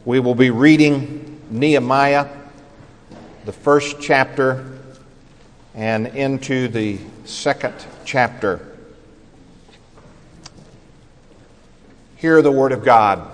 We will be reading Nehemiah, the first chapter, and into the second chapter. Hear the word of God.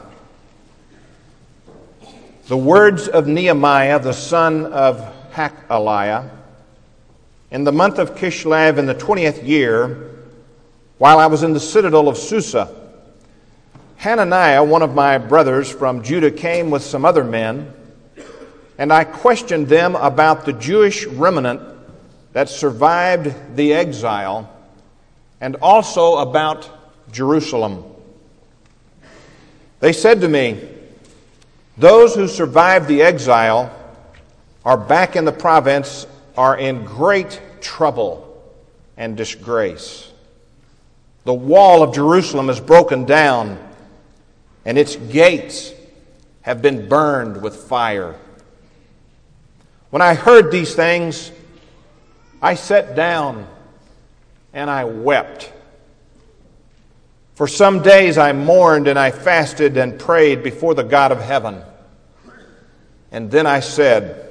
The words of Nehemiah, the son of Hachaliah, in the month of Kislev in the 20th year, while I was in the citadel of Susa, Hananiah, one of my brothers from Judah, came with some other men, and I questioned them about the Jewish remnant that survived the exile, and also about Jerusalem. They said to me, "Those who survived the exile are back in the province, are in great trouble and disgrace. The wall of Jerusalem is broken down, and its gates have been burned with fire." When I heard these things, I sat down and I wept. For some days I mourned and I fasted and prayed before the God of heaven. And then I said,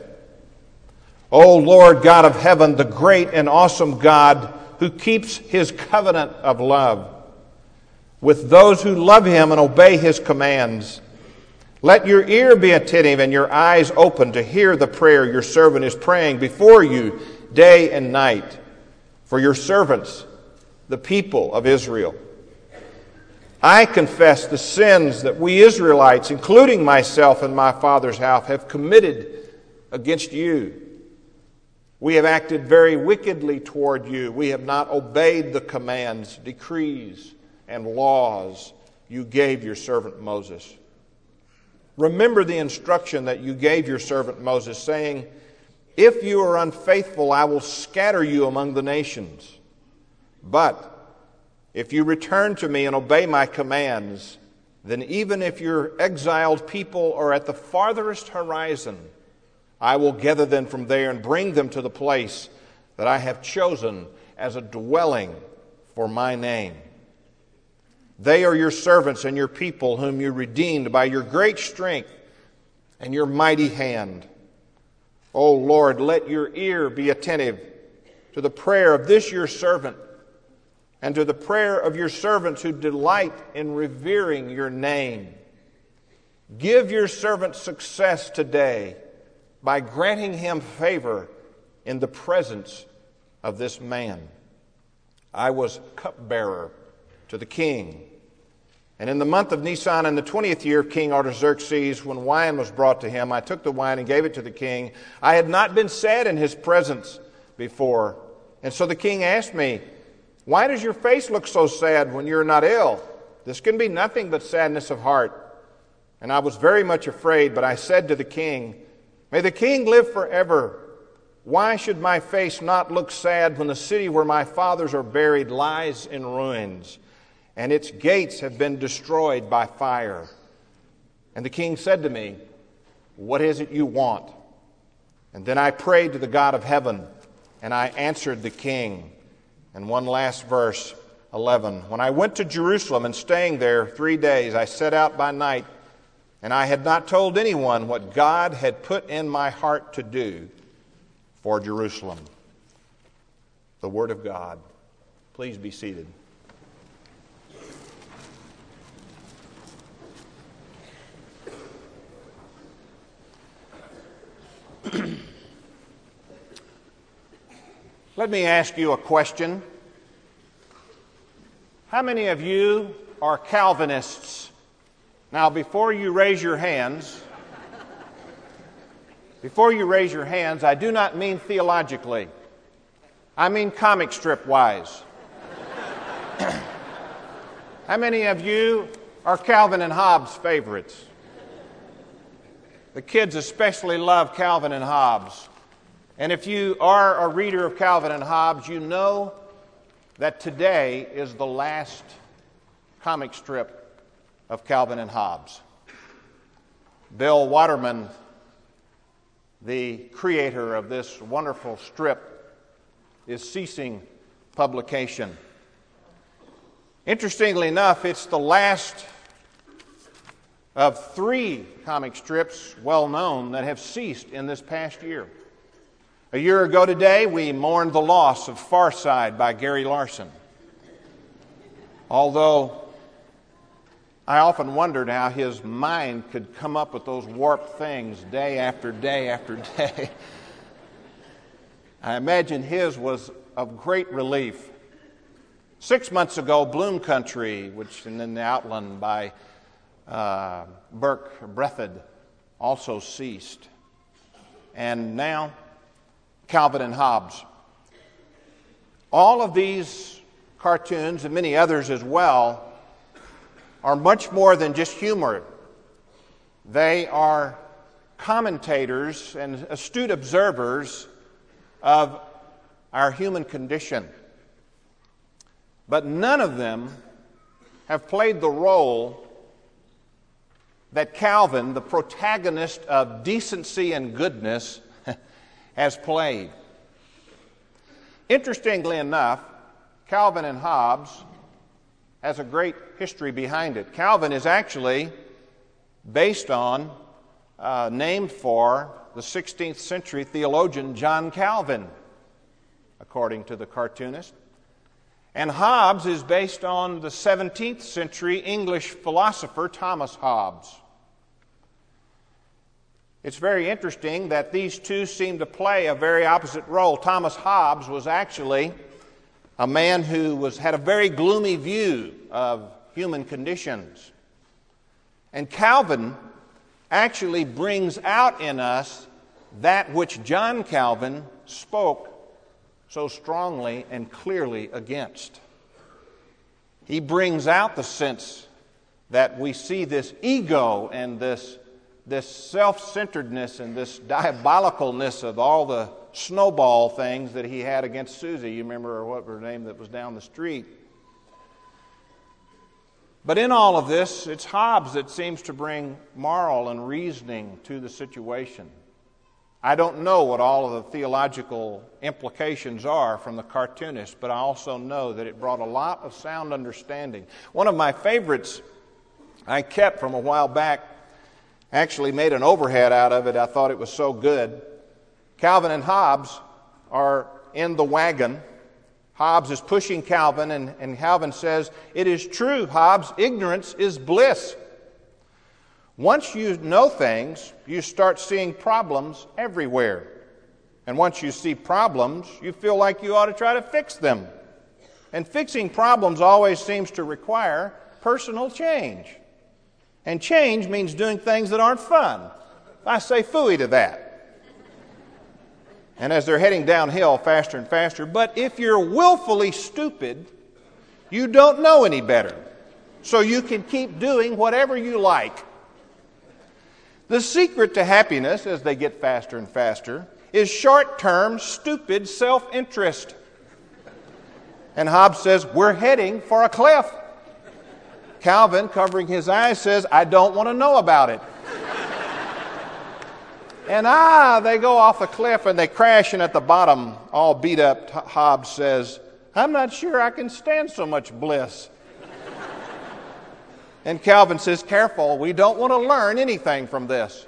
"O Lord God of heaven, the great and awesome God who keeps his covenant of love with those who love him and obey his commands, let your ear be attentive and your eyes open to hear the prayer your servant is praying before you day and night for your servants, the people of Israel. I confess the sins that we Israelites, including myself and my father's house, have committed against you. We have acted very wickedly toward you. We have not obeyed the commands, decrees, and laws you gave your servant Moses. Remember the instruction that you gave your servant Moses, saying, 'If you are unfaithful, I will scatter you among the nations. But if you return to me and obey my commands, then even if your exiled people are at the farthest horizon, I will gather them from there and bring them to the place that I have chosen as a dwelling for my name. They are your servants and your people whom you redeemed by your great strength and your mighty hand. O Lord, let your ear be attentive to the prayer of this your servant and to the prayer of your servants who delight in revering your name. Give your servant success today by granting him favor in the presence of this man.' I was cupbearer to the king. And in the month of Nisan, in the 20th year of King Artaxerxes, when wine was brought to him, I took the wine and gave it to the king. I had not been sad in his presence before. And so the king asked me, 'Why does your face look so sad when you're not ill? This can be nothing but sadness of heart.' And I was very much afraid, but I said to the king, 'May the king live forever. Why should my face not look sad when the city where my fathers are buried lies in ruins, and its gates have been destroyed by fire?' And the king said to me, 'What is it you want?' And then I prayed to the God of heaven, and I answered the king." And one last verse, 11. "When I went to Jerusalem and staying there 3 days, I set out by night, and I had not told anyone what God had put in my heart to do for Jerusalem." The word of God. Please be seated. Let me ask you a question. How many of you are Calvinists? Now, before you raise your hands, I do not mean theologically. I mean comic strip wise. How many of you are Calvin and Hobbes favorites? The kids especially love Calvin and Hobbes. And if you are a reader of Calvin and Hobbes, you know that today is the last comic strip of Calvin and Hobbes. Bill Waterman, the creator of this wonderful strip, is ceasing publication. Interestingly enough, it's the last of 3 comic strips well known that have ceased in this past year. A year ago today, we mourned the loss of Far Side by Gary Larson. Although I often wondered how his mind could come up with those warped things day after day after day. I imagine his was of great relief. 6 months ago, Bloom Country, which is in the Outland by Burke Breathed, also ceased. And now, Calvin and Hobbes. All of these cartoons, and many others as well, are much more than just humor. They are commentators and astute observers of our human condition. But none of them have played the role that Calvin, the protagonist of decency and goodness, has played. Interestingly enough, Calvin and Hobbes has a great history behind it. Calvin is actually based on, named for the 16th century theologian John Calvin, according to the cartoonist. And Hobbes is based on the 17th century English philosopher Thomas Hobbes. It's very interesting that these two seem to play a very opposite role. Thomas Hobbes was actually a man who had a very gloomy view of human conditions. And Calvin actually brings out in us that which John Calvin spoke so strongly and clearly against. He brings out the sense that we see this ego and this self-centeredness and this diabolicalness of all the snowball things that he had against Susie. You remember what her name that was down the street. But in all of this, it's Hobbes that seems to bring moral and reasoning to the situation. I don't know what all of the theological implications are from the cartoonist, but I also know that it brought a lot of sound understanding. One of my favorites I kept from a while back, actually made an overhead out of it. I thought it was so good. Calvin and Hobbes are in the wagon. Hobbes is pushing Calvin, and Calvin says, "It is true, Hobbes, ignorance is bliss. Once you know things, you start seeing problems everywhere. And once you see problems, you feel like you ought to try to fix them. And fixing problems always seems to require personal change. And change means doing things that aren't fun. I say phooey to that." And as they're heading downhill faster and faster, "But if you're willfully stupid, you don't know any better. So you can keep doing whatever you like. The secret to happiness," as they get faster and faster, "is short-term, stupid self-interest." And Hobbes says, "We're heading for a cliff." Calvin, covering his eyes, says, "I don't want to know about it." And they go off the cliff and they crash, and at the bottom, all beat up, Hobbes says, "I'm not sure I can stand so much bliss." And Calvin says, "Careful, we don't want to learn anything from this."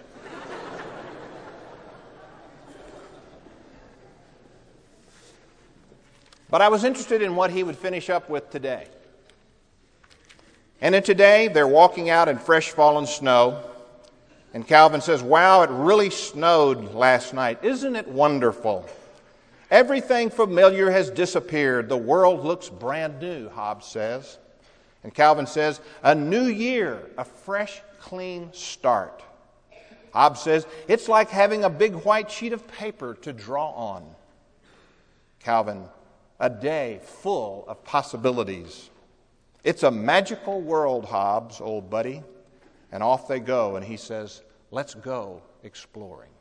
But I was interested in what he would finish up with today. And in today, they're walking out in fresh fallen snow. And Calvin says, "Wow, it really snowed last night. Isn't it wonderful? Everything familiar has disappeared. The world looks brand new," Hobbes says. And Calvin says, "A new year, a fresh, clean start." Hobbes says, "It's like having a big white sheet of paper to draw on." Calvin, "A day full of possibilities. It's a magical world, Hobbes, old buddy." And off they go, and he says, "Let's go exploring."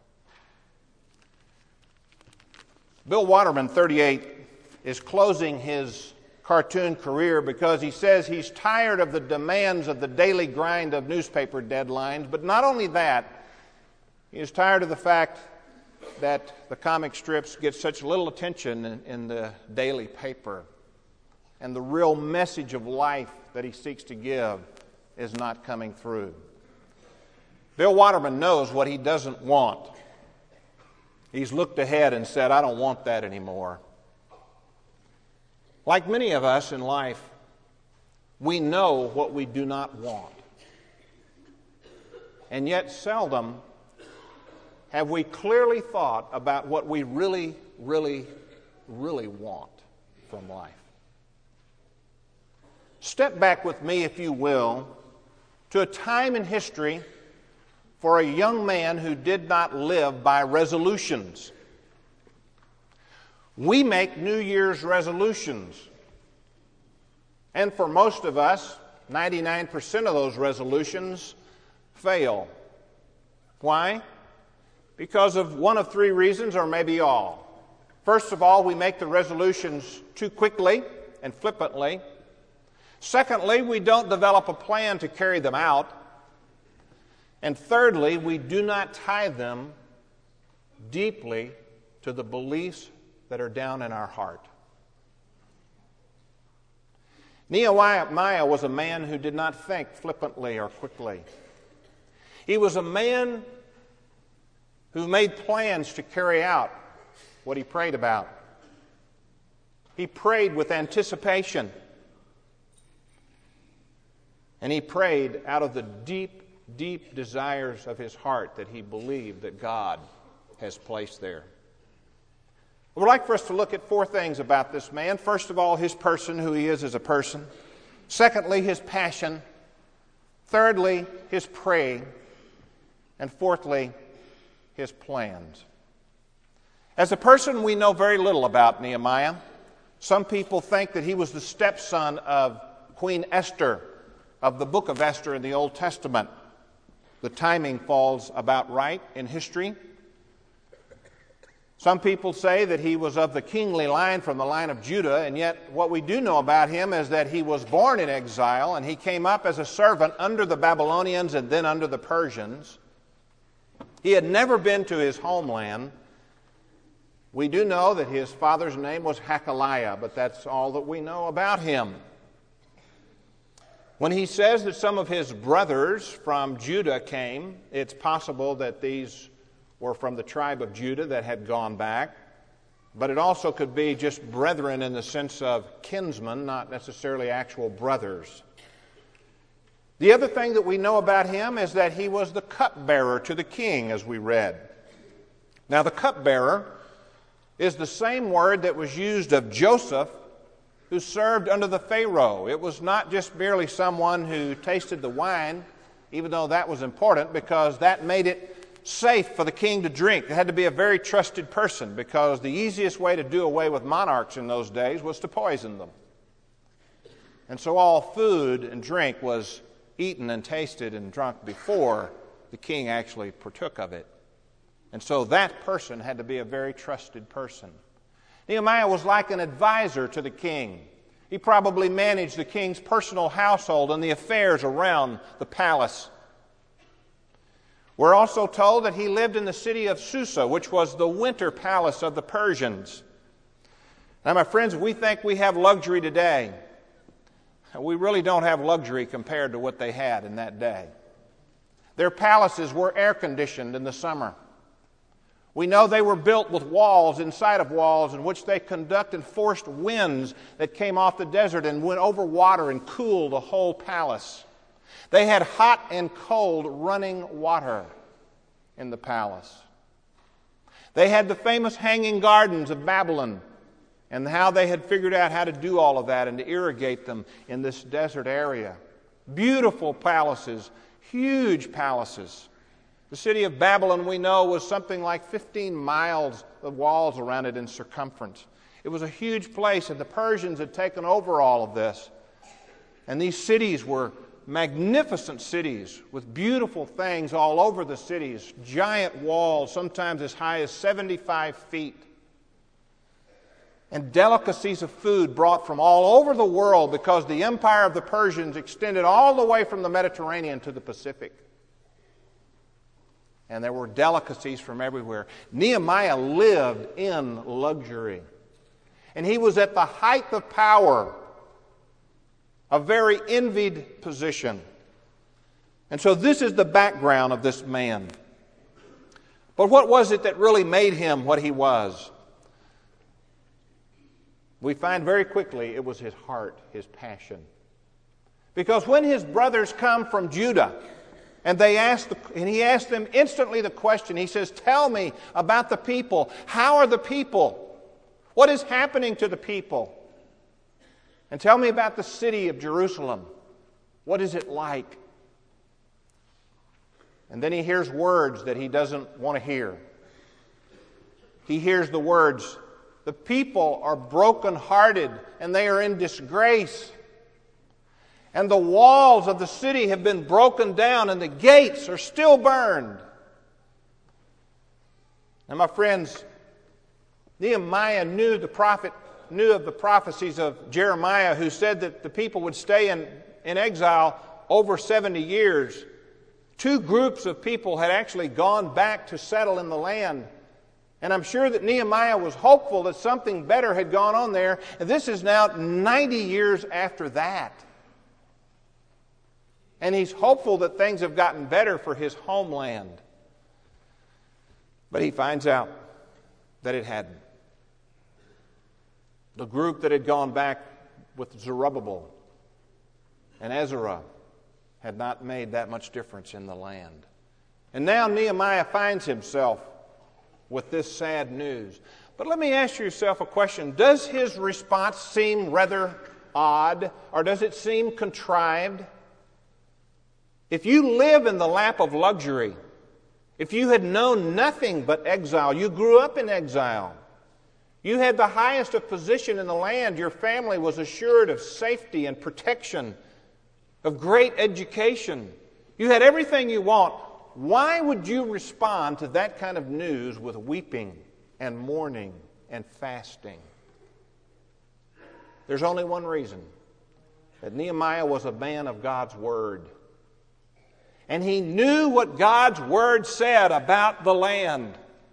Bill Waterman, 38, is closing his cartoon career because he says he's tired of the demands of the daily grind of newspaper deadlines. But not only that, he is tired of the fact that the comic strips get such little attention in the daily paper, and the real message of life that he seeks to give is not coming through. Bill Waterman knows what he doesn't want. He's looked ahead and said, I don't want that anymore. Like many of us in life, we know what we do not want. And yet seldom have we clearly thought about what we really, really, really want from life. Step back with me, if you will, to a time in history for a young man who did not live by resolutions. We make New Year's resolutions. And for most of us, 99% of those resolutions fail. Why? Because of one of three reasons, or maybe all. First of all, we make the resolutions too quickly and flippantly. Secondly, we don't develop a plan to carry them out. And thirdly, we do not tie them deeply to the beliefs that are down in our heart. Nehemiah was a man who did not think flippantly or quickly. He was a man who made plans to carry out what he prayed about. He prayed with anticipation. And he prayed out of the deep, deep desires of his heart that he believed that God has placed there. I would like for us to look at four things about this man. First of all, his person, who he is as a person. Secondly, his passion. Thirdly, his praying. And fourthly, his plans. As a person, we know very little about Nehemiah. Some people think that he was the stepson of Queen Esther of the book of Esther in the Old Testament. The timing falls about right in history. Some people say that he was of the kingly line from the line of Judah, and yet what we do know about him is that he was born in exile, and he came up as a servant under the Babylonians and then under the Persians. He had never been to his homeland. We do know that his father's name was Hakaliah, but that's all that we know about him. When he says that some of his brothers from Judah came, it's possible that these were from the tribe of Judah that had gone back, but it also could be just brethren in the sense of kinsmen, not necessarily actual brothers. The other thing that we know about him is that he was the cupbearer to the king, as we read. Now, the cupbearer is the same word that was used of Joseph, who served under the Pharaoh. It was not just merely someone who tasted the wine, even though that was important, because that made it safe for the king to drink. It had to be a very trusted person, because the easiest way to do away with monarchs in those days was to poison them. And so all food and drink was eaten and tasted and drunk before the king actually partook of it. And so that person had to be a very trusted person. Nehemiah was like an advisor to the king. He probably managed the king's personal household and the affairs around the palace. We're also told that he lived in the city of Susa, which was the winter palace of the Persians. Now, my friends, we think we have luxury today. We really don't have luxury compared to what they had in that day. Their palaces were air-conditioned in the summer. We know they were built with walls inside of walls in which they conducted forced winds that came off the desert and went over water and cooled the whole palace. They had hot and cold running water in the palace. They had the famous hanging gardens of Babylon and how they had figured out how to do all of that and to irrigate them in this desert area. Beautiful palaces, huge palaces. The city of Babylon, we know, was something like 15 miles of walls around it in circumference. It was a huge place, and the Persians had taken over all of this. And these cities were magnificent cities with beautiful things all over the cities, giant walls, sometimes as high as 75 feet. And delicacies of food brought from all over the world, because the empire of the Persians extended all the way from the Mediterranean to the Pacific. And there were delicacies from everywhere. Nehemiah lived in luxury. And he was at the height of power, a very envied position. And so this is the background of this man. But what was it that really made him what he was? We find very quickly it was his heart, his passion. Because when his brothers come from Judah, and he asked them instantly the question, he says, tell me about the people. How are the people? What is happening to the people? And tell me about the city of Jerusalem. What is it like? And then he hears words that he doesn't want to hear. He hears the words, the people are brokenhearted and they are in disgrace. And the walls of the city have been broken down and the gates are still burned. Now, my friends, Nehemiah knew of the prophecies of Jeremiah, who said that the people would stay in exile over 70 years. Two groups of people had actually gone back to settle in the land. And I'm sure that Nehemiah was hopeful that something better had gone on there. And this is now 90 years after that. And he's hopeful that things have gotten better for his homeland. But he finds out that it hadn't. The group that had gone back with Zerubbabel and Ezra had not made that much difference in the land. And now Nehemiah finds himself with this sad news. But let me ask yourself a question. Does his response seem rather odd, or does it seem contrived? If you live in the lap of luxury, if you had known nothing but exile, you grew up in exile, you had the highest of position in the land, your family was assured of safety and protection, of great education, you had everything you want, why would you respond to that kind of news with weeping and mourning and fasting? There's only one reason: that Nehemiah was a man of God's Word. And he knew what God's Word said about the land.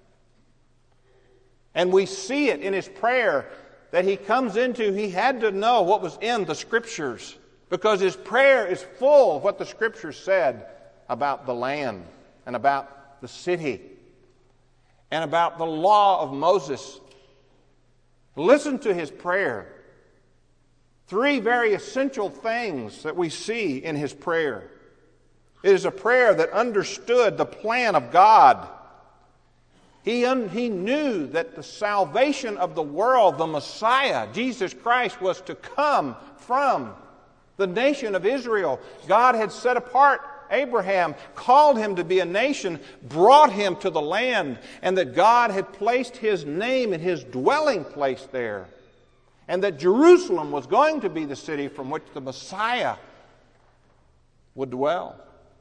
And we see it in his prayer that he comes into. He had to know what was in the Scriptures, because his prayer is full of what the Scriptures said about the land and about the city and about the law of Moses. Listen to his prayer. Three very essential things that we see in his prayer. It is a prayer that understood the plan of God. He knew that the salvation of the world, the Messiah, Jesus Christ, was to come from the nation of Israel. God had set apart Abraham, called him to be a nation, brought him to the land, and that God had placed his name in his dwelling place there. And that Jerusalem was going to be the city from which the Messiah would dwell.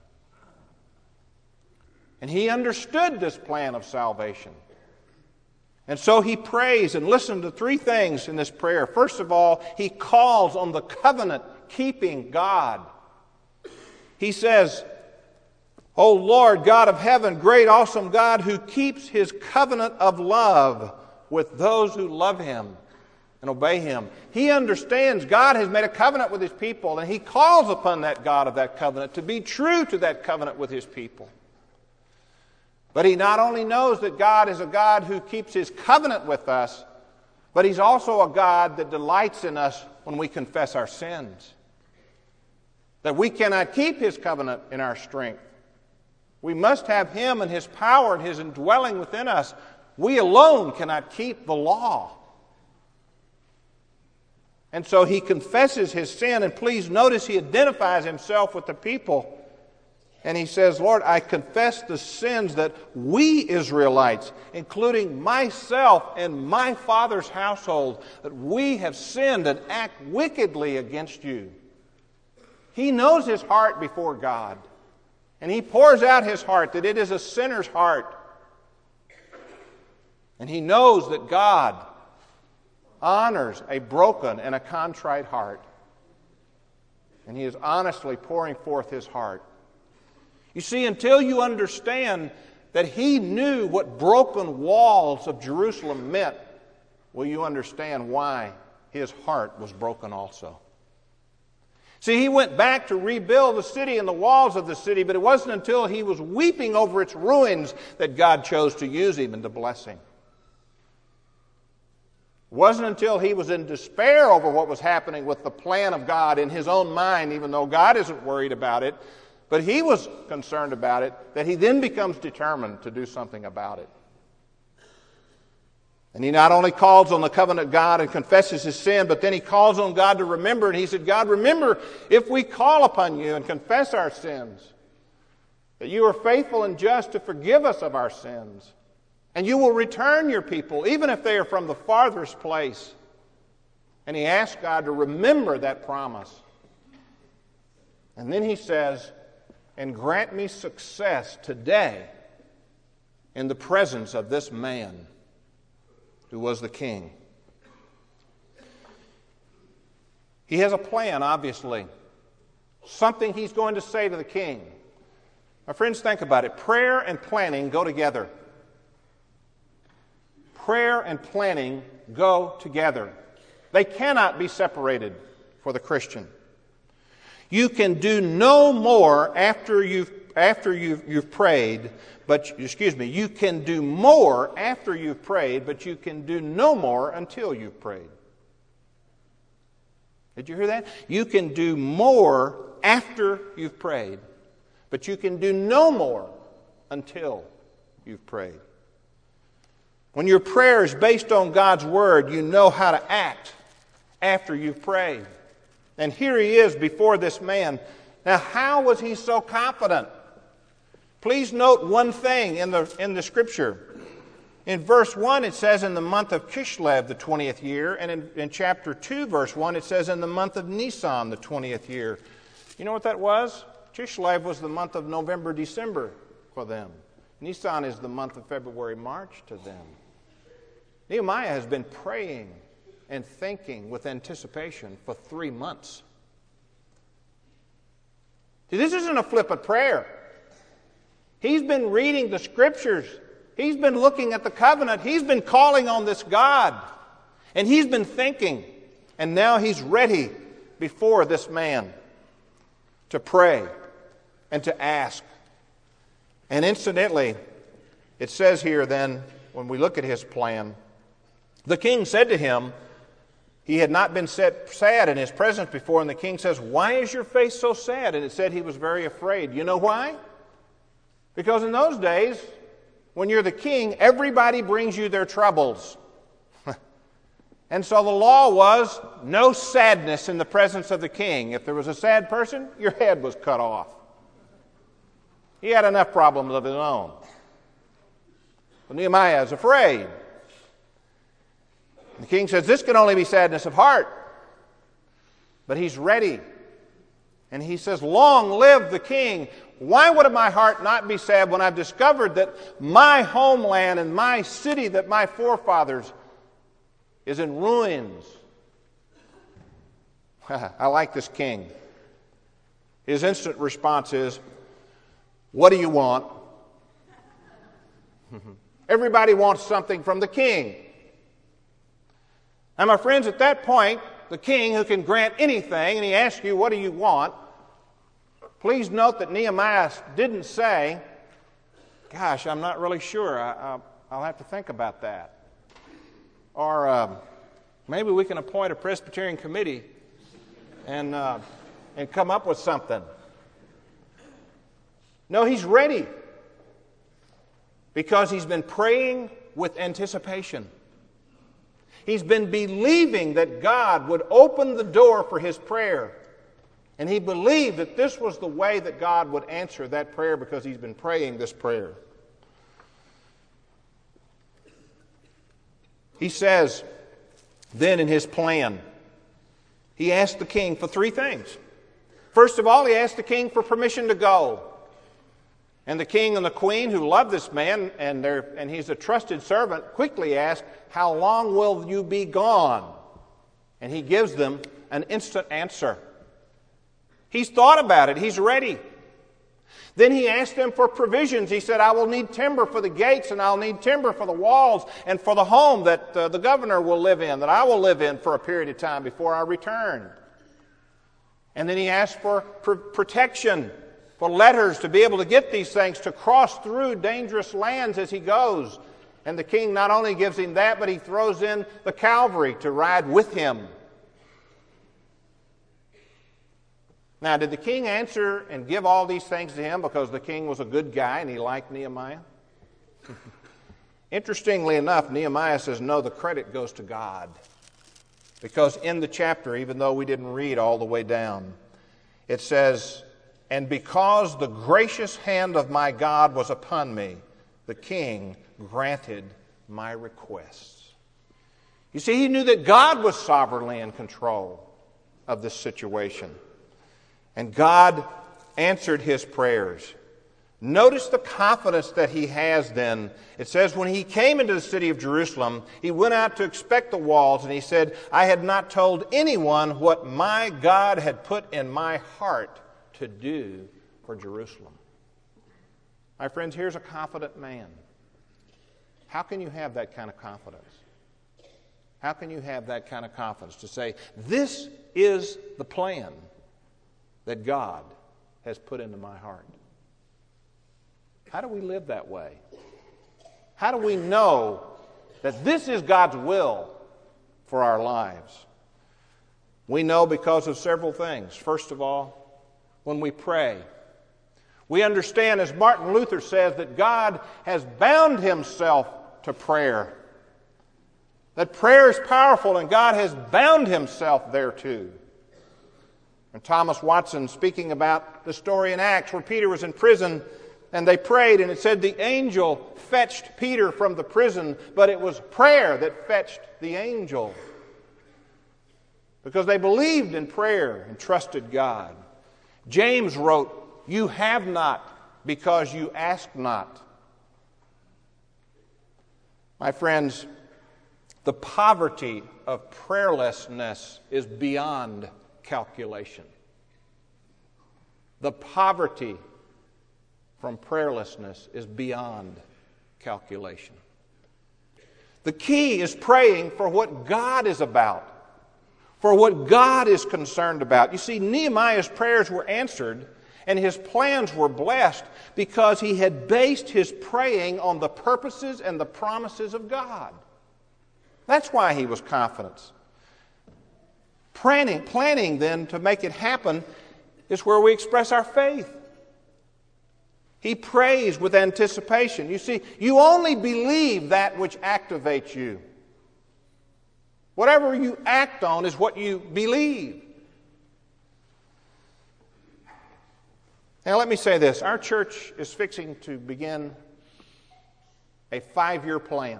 And he understood this plan of salvation. And so he prays, and listen to three things in this prayer. First of all, he calls on the covenant-keeping God. He says, O Lord, God of heaven, great, awesome God, who keeps his covenant of love with those who love him and obey him. He understands God has made a covenant with his people, and he calls upon that God of that covenant to be true to that covenant with his people. But he not only knows that God is a God who keeps his covenant with us, but he's also a God that delights in us when we confess our sins. That we cannot keep his covenant in our strength. We must have him and his power and his indwelling within us. We alone cannot keep the law. And so he confesses his sin, and please notice he identifies himself with the people. And he says, Lord, I confess the sins that we Israelites, including myself and my father's household, that we have sinned and act wickedly against you. He knows his heart before God. And he pours out his heart, that it is a sinner's heart. And he knows that God honors a broken and a contrite heart. And he is honestly pouring forth his heart. You see, until you understand that he knew what broken walls of Jerusalem meant, will you understand why his heart was broken also. See, he went back to rebuild the city and the walls of the city, but it wasn't until he was weeping over its ruins that God chose to use him and to bless him. It wasn't until he was in despair over what was happening with the plan of God in his own mind, even though God isn't worried about it, but he was concerned about it, that he then becomes determined to do something about it. And he not only calls on the covenant God and confesses his sin, but then he calls on God to remember. And he said, God, remember if we call upon you and confess our sins, that you are faithful and just to forgive us of our sins. And you will return your people, even if they are from the farthest place. And he asks God to remember that promise. And then he says, and grant me success today in the presence of this man who was the king. He has a plan, obviously. Something he's going to say to the king. My friends, think about it. Prayer and planning go together. Prayer and planning go together. They cannot be separated for the Christian. You can do no more after you've prayed, you can do more after you've prayed, but you can do no more until you've prayed. Did you hear that? You can do more after you've prayed, but you can do no more until you've prayed. When your prayer is based on God's Word, you know how to act after you've prayed. And here he is before this man. Now, how was he so confident? Please note one thing in the Scripture. In verse 1, it says, in the month of Kislev, the 20th year. And in chapter 2, verse 1, it says, in the month of Nisan, the 20th year. You know what that was? Kislev was the month of November, December for them. Nisan is the month of February, March to them. Nehemiah has been praying and thinking with anticipation for 3 months. See, this isn't a flippant prayer. He's been reading the Scriptures. He's been looking at the covenant. He's been calling on this God. And he's been thinking. And now he's ready before this man to pray and to ask. And incidentally, it says here then, when we look at his plan, the king said to him, he had not been sad in his presence before, and the king says, why is your face so sad? And it said he was very afraid. You know why? Because in those days, when you're the king, everybody brings you their troubles. And so the law was no sadness in the presence of the king. If there was a sad person, your head was cut off. He had enough problems of his own. But Nehemiah is afraid. The king says, this can only be sadness of heart. But he's ready. And he says, long live the king. Why would my heart not be sad when I've discovered that my homeland and my city that my forefathers is in ruins? I like this king. His instant response is, what do you want? Everybody wants something from the king. Now, my friends, at that point, the king who can grant anything, and he asks you, what do you want? Please note that Nehemiah didn't say, gosh, I'm not really sure. I'll have to think about that. Or maybe we can appoint a Presbyterian committee and come up with something. No, he's ready because he's been praying with anticipation. He's been believing that God would open the door for his prayer. And he believed that this was the way that God would answer that prayer because he's been praying this prayer. He says, then in his plan, he asked the king for 3 things. First of all, he asked the king for permission to go. And the king and the queen, who love this man, and he's a trusted servant, quickly ask, how long will you be gone? And he gives them an instant answer. He's thought about it. He's ready. Then he asked them for provisions. He said, I will need timber for the gates, and I'll need timber for the walls, and for the home that the governor will live in, that I will live in for a period of time before I return. And then he asked for protection, for letters to be able to get these things, to cross through dangerous lands as he goes. And the king not only gives him that, but he throws in the cavalry to ride with him. Now, did the king answer and give all these things to him because the king was a good guy and he liked Nehemiah? Interestingly enough, Nehemiah says, no, the credit goes to God. Because in the chapter, even though we didn't read all the way down, it says, and because the gracious hand of my God was upon me, the king granted my requests. You see, he knew that God was sovereignly in control of this situation. And God answered his prayers. Notice the confidence that he has then. It says, when he came into the city of Jerusalem, he went out to inspect the walls, and he said, I had not told anyone what my God had put in my heart to do for Jerusalem. My friends, here's a confident man. How can you have that kind of confidence? How can you have that kind of confidence to say, this is the plan that God has put into my heart? How do we live that way? How do we know that this is God's will for our lives? We know because of several things. First of all, when we pray, we understand, as Martin Luther says, that God has bound himself to prayer. That prayer is powerful and God has bound himself thereto. And Thomas Watson, speaking about the story in Acts where Peter was in prison and they prayed, and it said the angel fetched Peter from the prison, but it was prayer that fetched the angel. Because they believed in prayer and trusted God. James wrote, you have not because you ask not. My friends, the poverty of prayerlessness is beyond calculation. The poverty from prayerlessness is beyond calculation. The key is praying for what God is about, for what God is concerned about. You see, Nehemiah's prayers were answered and his plans were blessed because he had based his praying on the purposes and the promises of God. That's why he was confident. Planning then to make it happen is where we express our faith. He prays with anticipation. You see, you only believe that which activates you. Whatever you act on is what you believe. Now let me say this. Our church is fixing to begin a 5-year plan.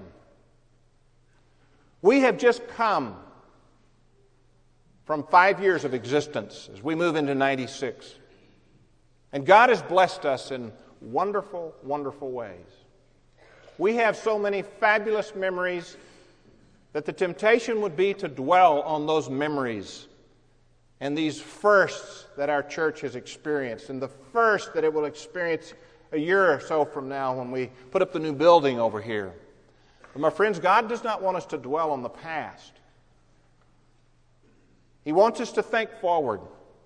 We have just come from 5 years of existence as we move into 96. And God has blessed us in wonderful, wonderful ways. We have so many fabulous memories that the temptation would be to dwell on those memories and these firsts that our church has experienced and the first that it will experience a year or so from now when we put up the new building over here. But my friends, God does not want us to dwell on the past. He wants us to think forward.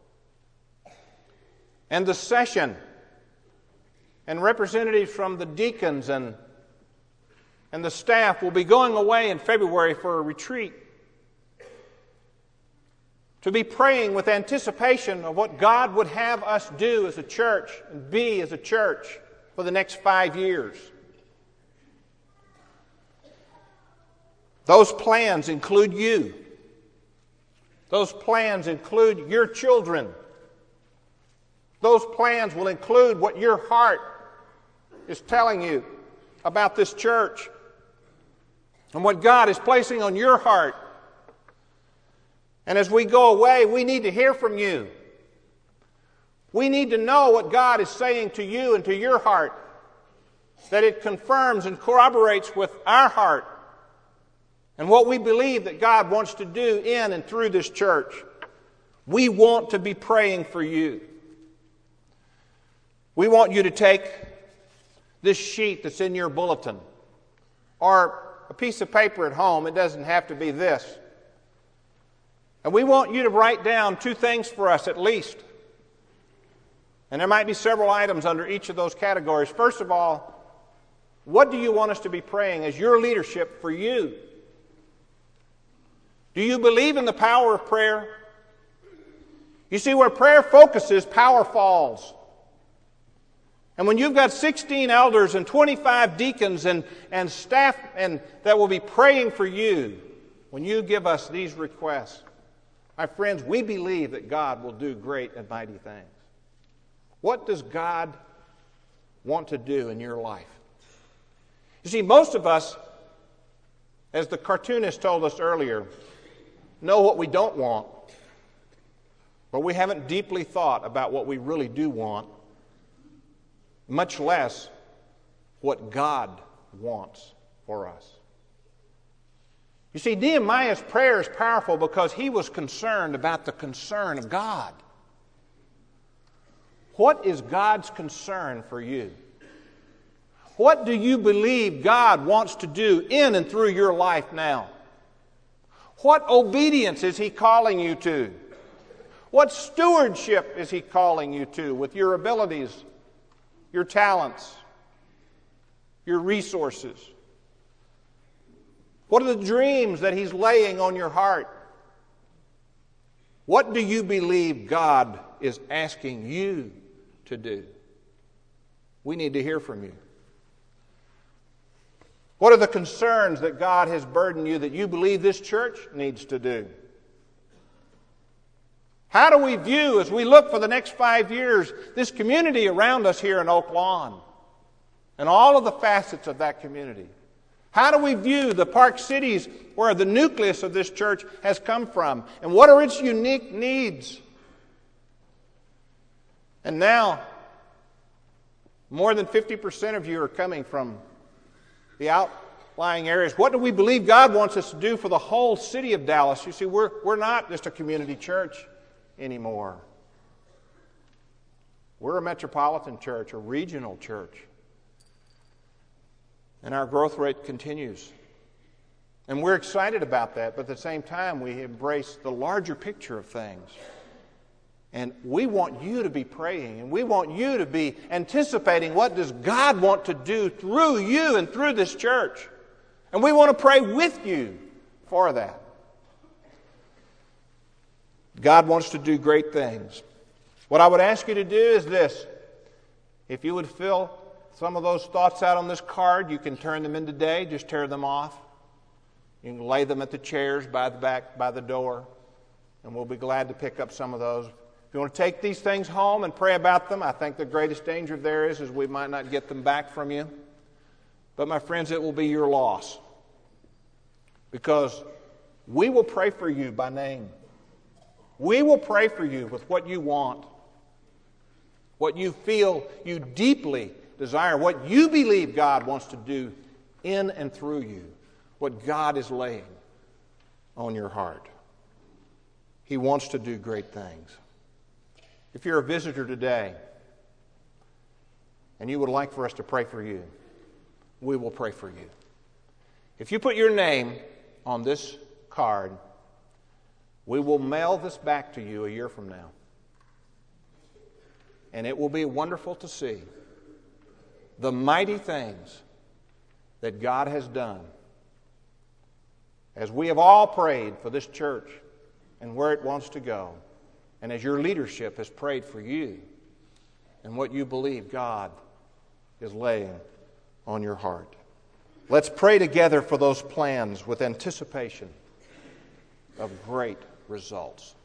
And the session and representatives from the deacons and the staff will be going away in February for a retreat to be praying with anticipation of what God would have us do as a church and be as a church for the next 5 years. Those plans include you. Those plans include your children. Those plans will include what your heart is telling you about this church and what God is placing on your heart. And as we go away, we need to hear from you. We need to know what God is saying to you and to your heart, that it confirms and corroborates with our heart and what we believe that God wants to do in and through this church. We want to be praying for you. We want you to take this sheet that's in your bulletin or a piece of paper at home. It doesn't have to be this. And we want you to write down 2 things for us at least. And there might be several items under each of those categories. First of all, what do you want us to be praying as your leadership for you? Do you believe in the power of prayer? You see, where prayer focuses, power falls. And when you've got 16 elders and 25 deacons and staff that will be praying for you, when you give us these requests, my friends, we believe that God will do great and mighty things. What does God want to do in your life? You see, most of us, as the cartoonist told us earlier, know what we don't want, but we haven't deeply thought about what we really do want, much less what God wants for us. You see, Nehemiah's prayer is powerful because he was concerned about the concern of God. What is God's concern for you? What do you believe God wants to do in and through your life now? What obedience is He calling you to? What stewardship is He calling you to with your abilities, your talents, your resources? What are the dreams that He's laying on your heart? What do you believe God is asking you to do? We need to hear from you. What are the concerns that God has burdened you that you believe this church needs to do? How do we view, as we look for the next 5 years, this community around us here in Oak Lawn and all of the facets of that community? How do we view the Park Cities where the nucleus of this church has come from? And what are its unique needs? And now, more than 50% of you are coming from the outlying areas. What do we believe God wants us to do for the whole city of Dallas? You see, we're not just a community church anymore. We're a metropolitan church, a regional church. And our growth rate continues. And we're excited about that, but at the same time, we embrace the larger picture of things. And we want you to be praying, and we want you to be anticipating what does God want to do through you and through this church. And we want to pray with you for that. God wants to do great things. What I would ask you to do is this. If you would fill some of those thoughts out on this card, you can turn them in today, just tear them off. You can lay them at the chairs by the back, by the door, and we'll be glad to pick up some of those. If you want to take these things home and pray about them, I think the greatest danger there is we might not get them back from you. But my friends, it will be your loss. Because we will pray for you by name. We will pray for you with what you want, what you feel you deeply desire, what you believe God wants to do in and through you, what God is laying on your heart. He wants to do great things. If you're a visitor today and you would like for us to pray for you, we will pray for you. If you put your name on this card, we will mail this back to you a year from now. And it will be wonderful to see the mighty things that God has done as we have all prayed for this church and where it wants to go, and as your leadership has prayed for you and what you believe God is laying on your heart. Let's pray together for those plans with anticipation of great results.